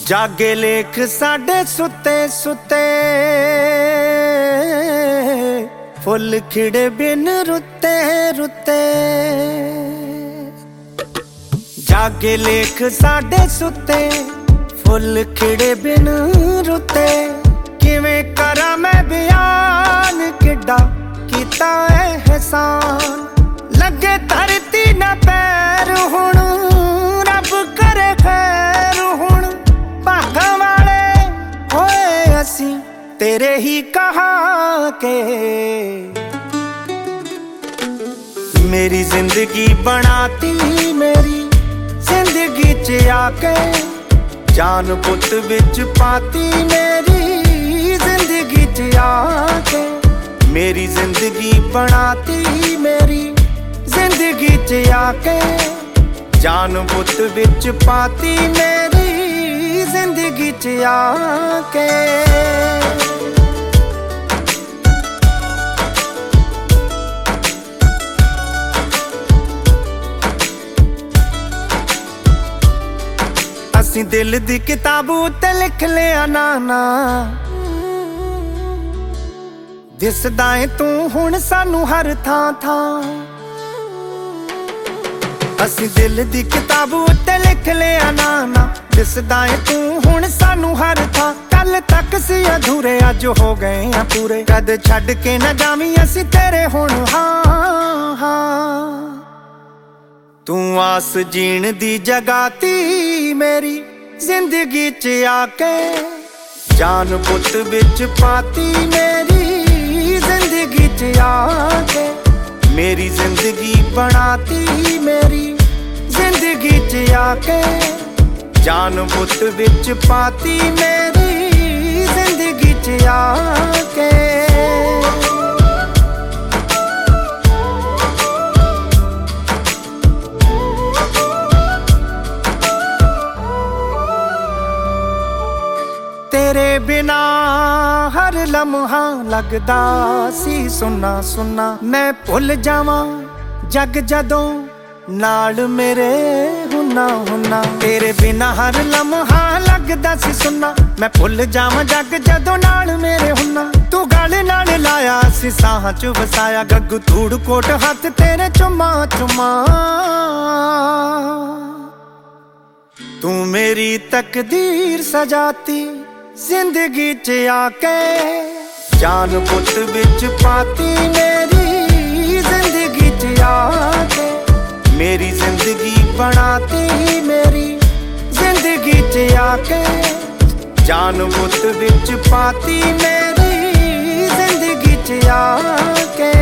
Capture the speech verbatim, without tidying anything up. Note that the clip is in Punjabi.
ਜਾਗੇ ਲੇਖ ਸਾਡੇ ਸੁੱਤੇ ਸੁੱਤੇ, ਫੁੱਲ ਖਿੜੇ ਬਿਨ ਰੁੱਤੇ ਰੁੱਤੇ। ਜਾਗੇ ਲੇਖ ਸਾਡੇ ਸੁੱਤੇ, ਫੁੱਲ ਖਿੜੇ ਬਿਨ ਰੁੱਤੇ। ਕਿਵੇਂ ਕਰਾਂ ਮੈਂ ਬਿਆਨ ਕਿੱਡਾ ਕੀਤਾ ਅਹਿਸਾਨ, ਲੱਗੇ ਧਰਤੀ ਨਾ ਪੈਰ ਹੁਣ ਰੱਬ ਕਰੇ ਖੈਰ। ਹੁਣ ਭਾਗਾਂ ਵਾਲੇ ਹੋਏ ਅਸੀਂ ਤੇਰੇ ਹੀ ਕਹਾ ਕੇ, ਮੇਰੀ ਜ਼ਿੰਦਗੀ ਬਣਾਤੀ ਮੇਰੀ ਜ਼ਿੰਦਗੀ ਚ ਆ ਕੇ। ਜਾਨ ਪੁੱਤ ਵਿੱਚ ਪਾਤੀ ਮੇਰੀ ਜ਼ਿੰਦਗੀ ਚ ਆ ਕੇ, ਮੇਰੀ ਜ਼ਿੰਦਗੀ ਬਣਾਤੀ ਮੇਰੀ ਜ਼ਿੰਦਗੀ ਚ ਆ ਕੇ। ਜਾਨ ਪੁੱਤ ਵਿੱਚ ਪਾਤੀ ਮੇਰੀ ਜ਼ਿੰਦਗੀ ਚ ਆ ਕੇ। ਅਸੀਂ ਦਿਲ ਦੀ ਕਿਤਾਬ ਉੱਤੇ ਲਿਖ ਲਿਆ ਨਾ ਨਾ, ਦਿਸਦਾ ਏ ਤੂੰ ਹੁਣ ਸਾਨੂੰ ਹਰ ਥਾਂ ਥਾਂ। ਅਸੀਂ ਦਿਲ ਦੀ ਕਿਤਾਬ ਉੱਤੇ ਲਿਖ ਲਿਆ ਨਾ ਨਾ, ਦਿਸਦਾ ਏ ਤੂੰ ਹੁਣ ਸਾਨੂੰ ਹਰ ਥਾਂ। ਕੱਲ ਤੱਕ ਸੀ ਅਧੂਰੇ ਅੱਜ ਹੋ ਗਏ ਆ ਪੂਰੇ, ਕਦ ਛੱਡ ਕੇ ਨਾ ਜਾਵੀਂ ਅਸੀਂ ਤੇਰੇ ਹੁਣ ਹਾਂ ਹਾਂ। ਤੂੰ ਆਸ ਜੀਣ ਦੀ ਜਗਾਤੀ ਮੇਰੀ ਜ਼ਿੰਦਗੀ ਚ ਆ ਕੇ। ਜਾਨ ਪੁੱਤ ਵਿੱਚ ਪਾਤੀ ਮੇਰੀ ਜ਼ਿੰਦਗੀ ਚ ਆ ਕੇ, ਮੇਰੀ ਜ਼ਿੰਦਗੀ ਬਣਾਤੀ ਮੇਰੀ ਜ਼ਿੰਦਗੀ ਚ ਆ ਕੇ। ਜਾਨ ਪੁੱਤ ਵਿੱਚ ਪਾਤੀ ਮੇਰੀ ਜ਼ਿੰਦਗੀ ਚ ਆ ਕੇ। ਤੇਰੇ ਬਿਨਾ ਹਰ ਲਮਹਾ ਲੱਗਦਾ ਸੀ ਸੁੰਨਾ ਸੁੰਨਾ। ਮੈਂ ਭੁੱਲ ਜਾਵਾਂ ਜਗ ਜਦੋਂ ਨਾਲ ਮੇਰੇ ਹੁੰਨਾ ਹੁੰਨਾ। ਤੇਰੇ ਬਿਨਾ ਹਰ ਲਮਹਾ ਲੱਗਦਾ ਸੀ ਸੁੰਨਾ, ਮੈਂ ਭੁੱਲ ਜਾਵਾਂ ਜਗ ਜਦੋਂ ਨਾਲ ਮੇਰੇ ਹੁੰਨਾ। ਤੂੰ ਗਲ ਨਾਲ ਲਾਇਆ ਸੀ ਸਾਹਾਂ ਚ ਵਸਾਇਆ, ਗੱਗੂ ਧੂੜ ਕੋਟ ਹੱਥ ਤੇਰੇ ਚੁੰਮਾ ਚੁੰਮਾ। ਤੂੰ ਮੇਰੀ ਤਕਦੀਰ ਸਜਾਤੀ ਜ਼ਿੰਦਗੀ ਚ ਆ ਕੇ। ਜਾਨ ਪੁੱਤ ਵਿੱਚ ਪਾਤੀ ਮੇਰੀ ਜ਼ਿੰਦਗੀ ਚ ਆ ਕੇ, ਮੇਰੀ ਜ਼ਿੰਦਗੀ ਬਣਾਤੀ ਮੇਰੀ ਜ਼ਿੰਦਗੀ ਚ ਆ ਕੇ। ਜਾਨ ਪੁੱਤ ਵਿੱਚ ਪਾਤੀ ਮੇਰੀ ਜ਼ਿੰਦਗੀ ਚ ਆ ਕੇ।